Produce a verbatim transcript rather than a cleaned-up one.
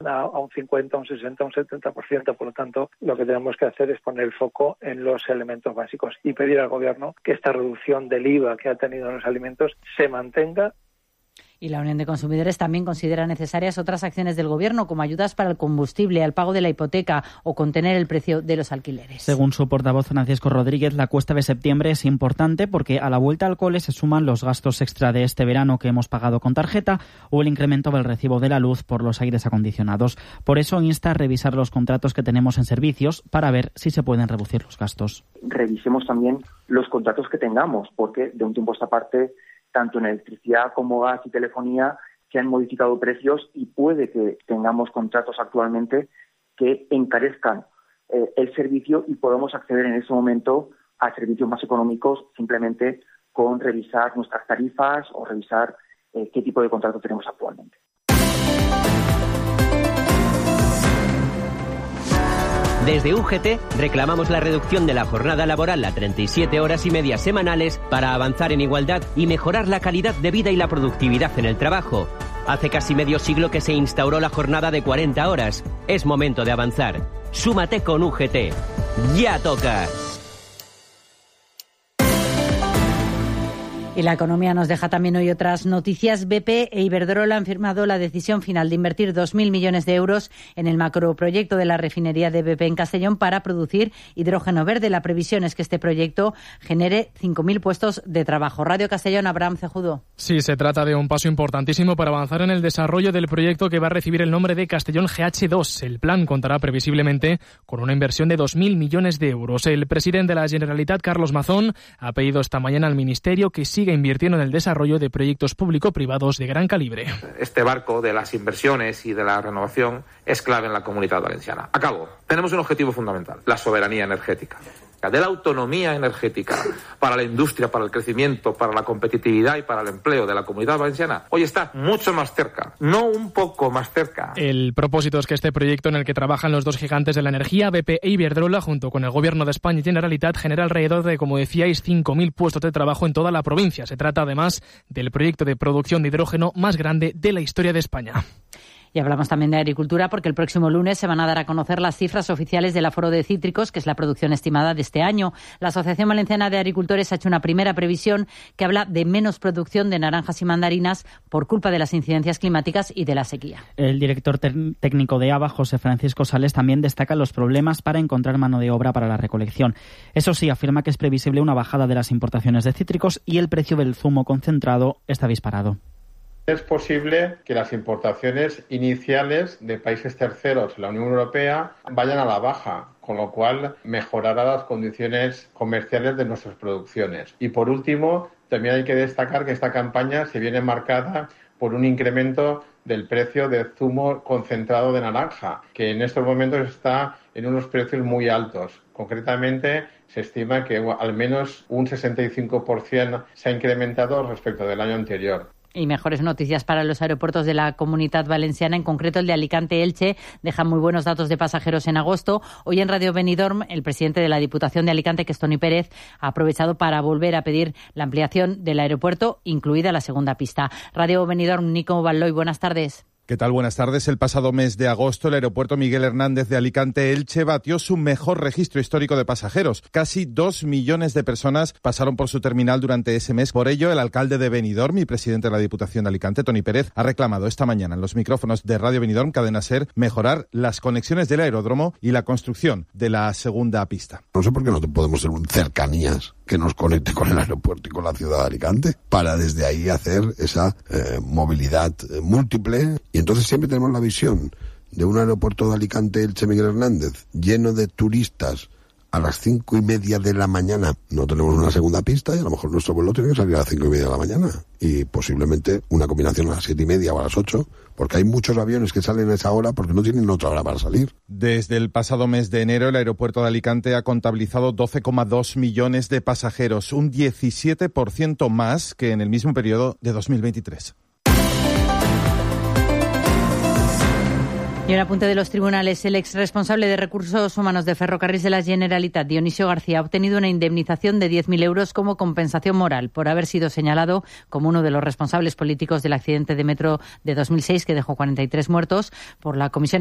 a, a un cincuenta, un sesenta, un setenta por ciento. Por lo tanto, lo que tenemos que hacer es poner el foco en los elementos básicos y pedir al Gobierno que esta reducción del I V A que ha tenido en los alimentos se mantenga. Y la Unión de Consumidores también considera necesarias otras acciones del Gobierno, como ayudas para el combustible, al pago de la hipoteca o contener el precio de los alquileres. Según su portavoz Francisco Rodríguez, la cuesta de septiembre es importante porque a la vuelta al cole se suman los gastos extra de este verano que hemos pagado con tarjeta o el incremento del recibo de la luz por los aires acondicionados. Por eso insta a revisar los contratos que tenemos en servicios para ver si se pueden reducir los gastos. Revisemos también los contratos que tengamos, porque de un tiempo a esta parte, tanto en electricidad como gas y telefonía, se han modificado precios y puede que tengamos contratos actualmente que encarezcan eh, el servicio y podamos acceder en ese momento a servicios más económicos simplemente con revisar nuestras tarifas o revisar eh, qué tipo de contrato tenemos actualmente. Desde U G T reclamamos la reducción de la jornada laboral a treinta y siete horas y media semanales para avanzar en igualdad y mejorar la calidad de vida y la productividad en el trabajo. Hace casi medio siglo que se instauró la jornada de cuarenta horas. Es momento de avanzar. Súmate con U G T. ¡Ya toca! Y la economía nos deja también hoy otras noticias. B P e Iberdrola han firmado la decisión final de invertir dos mil millones de euros en el macroproyecto de la refinería de B P en Castellón para producir hidrógeno verde. La previsión es que este proyecto genere cinco mil puestos de trabajo. Radio Castellón, Abraham Cejudo. Sí, se trata de un paso importantísimo para avanzar en el desarrollo del proyecto que va a recibir el nombre de Castellón G H dos. El plan contará previsiblemente con una inversión de dos mil millones de euros. El presidente de la Generalitat, Carlos Mazón, ha pedido esta mañana al Ministerio que siga invirtiendo en el desarrollo de proyectos público-privados de gran calibre. Este barco de las inversiones y de la renovación es clave en la Comunidad Valenciana. Acabo. Tenemos un objetivo fundamental, la soberanía energética. De la autonomía energética para la industria, para el crecimiento, para la competitividad y para el empleo de la Comunidad Valenciana, hoy está mucho más cerca, no un poco más cerca. El propósito es que este proyecto en el que trabajan los dos gigantes de la energía, B P e Iberdrola, junto con el Gobierno de España y Generalitat, genera alrededor de, como decíais, cinco mil puestos de trabajo en toda la provincia. Se trata además del proyecto de producción de hidrógeno más grande de la historia de España. Y hablamos también de agricultura porque el próximo lunes se van a dar a conocer las cifras oficiales del aforo de cítricos, que es la producción estimada de este año. La Asociación Valenciana de Agricultores ha hecho una primera previsión que habla de menos producción de naranjas y mandarinas por culpa de las incidencias climáticas y de la sequía. El director técnico de A B A, José Francisco Sales, también destaca los problemas para encontrar mano de obra para la recolección. Eso sí, afirma que es previsible una bajada de las importaciones de cítricos y el precio del zumo concentrado está disparado. Es posible que las importaciones iniciales de países terceros en la Unión Europea vayan a la baja, con lo cual mejorará las condiciones comerciales de nuestras producciones. Y por último, también hay que destacar que esta campaña se viene marcada por un incremento del precio del zumo concentrado de naranja, que en estos momentos está en unos precios muy altos. Concretamente, se estima que al menos un sesenta y cinco por ciento se ha incrementado respecto del año anterior. Y mejores noticias para los aeropuertos de la Comunidad Valenciana, en concreto el de Alicante-Elche. Deja muy buenos datos de pasajeros en agosto. Hoy en Radio Benidorm, el presidente de la Diputación de Alicante, que es Toni Pérez, ha aprovechado para volver a pedir la ampliación del aeropuerto, incluida la segunda pista. Radio Benidorm, Nico Balloy, buenas tardes. ¿Qué tal? Buenas tardes. El pasado mes de agosto, el aeropuerto Miguel Hernández de Alicante-Elche batió su mejor registro histórico de pasajeros. Casi dos millones de personas pasaron por su terminal durante ese mes. Por ello, el alcalde de Benidorm y presidente de la Diputación de Alicante, Toni Pérez, ha reclamado esta mañana en los micrófonos de Radio Benidorm, Cadena SER, mejorar las conexiones del aeródromo y la construcción de la segunda pista. No sé por qué no podemos hacer un cercanías que nos conecte con el aeropuerto y con la ciudad de Alicante, para desde ahí hacer esa eh, movilidad eh, múltiple. Y entonces siempre tenemos la visión de un aeropuerto de Alicante, Elche Miguel Hernández, lleno de turistas a las cinco y media de la mañana. No tenemos una segunda pista y a lo mejor nuestro vuelo tiene que salir a las cinco y media de la mañana. Y posiblemente una combinación a las siete y media o a las ocho, porque hay muchos aviones que salen a esa hora porque no tienen otra hora para salir. Desde el pasado mes de enero, el aeropuerto de Alicante ha contabilizado doce coma dos millones de pasajeros, un diecisiete por ciento más que en el mismo periodo de dos mil veintitrés. Y un apunte de los tribunales. El ex responsable de Recursos Humanos de Ferrocarrils de la Generalitat, Dionisio García, ha obtenido una indemnización de diez mil euros como compensación moral por haber sido señalado como uno de los responsables políticos del accidente de metro de dos mil seis que dejó cuarenta y tres muertos por la Comisión